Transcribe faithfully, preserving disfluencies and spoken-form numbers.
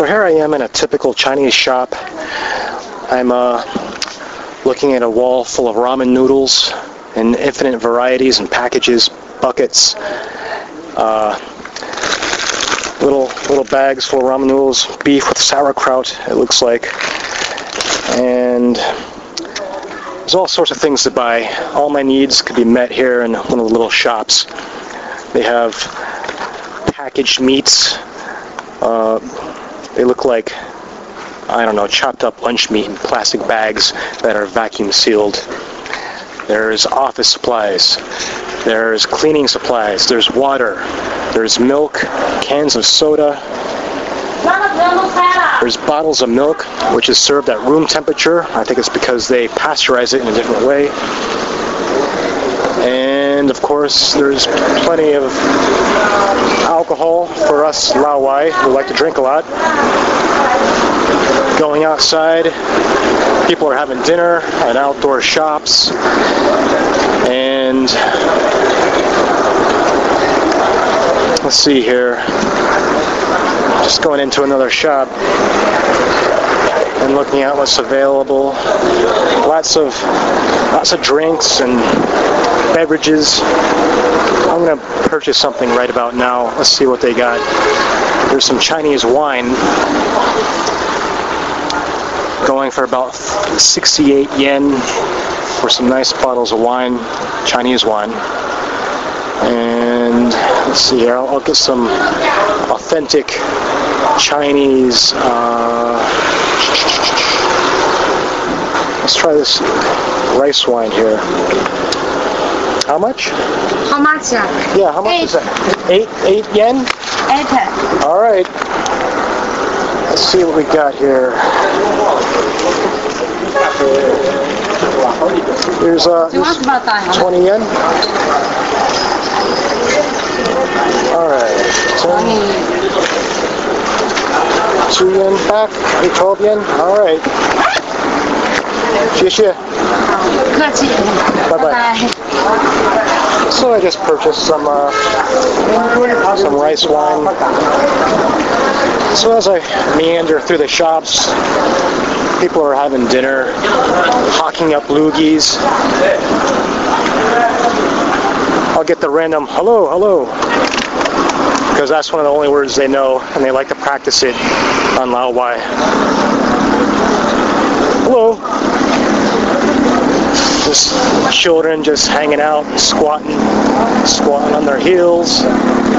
Well, here I am in a typical Chinese shop. I'm uh, looking at a wall full of ramen noodles in infinite varieties and packages, buckets, uh, little little bags full of ramen noodles, beef with sauerkraut, it looks like, and there's all sorts of things to buy. All my needs could be met here in one of the little shops. They have packaged meats. Uh, they look like, I don't know, chopped up lunch meat in plastic bags that are vacuum sealed. There's office supplies. There's cleaning supplies. There's water. There's milk, cans of soda. There's bottles of milk, which is served at room temperature. I think it's because they pasteurize it in a different way. And of course, there's plenty of alcohol for us Laowai who like to drink a lot. Going outside, people are having dinner at outdoor shops, and let's see here. Just going into another shop and looking at what's available. Lots of lots of drinks and beverages. I'm going to purchase something right about now. Let's see what they got. There's some Chinese wine going for about sixty-eight yen for some nice bottles of wine, Chinese wine. And let's see here, I'll, I'll get some authentic Chinese, uh, let's try this rice wine here. How much? How much? Yeah, how much eight. is that? Eight, eight yen? Eight. All right. Let's see what we got here. Here's uh, twenty yen. All right. ten, two yen back. twelve yen. All right. 谢谢. Bye-bye. So I just purchased some uh, some rice wine. So as I meander through the shops, people are having dinner, hawking up loogies. I'll get the random hello, hello, because that's one of the only words they know, and they like to practice it on Laowai. Hello. Just children just hanging out, squatting, squatting on their heels.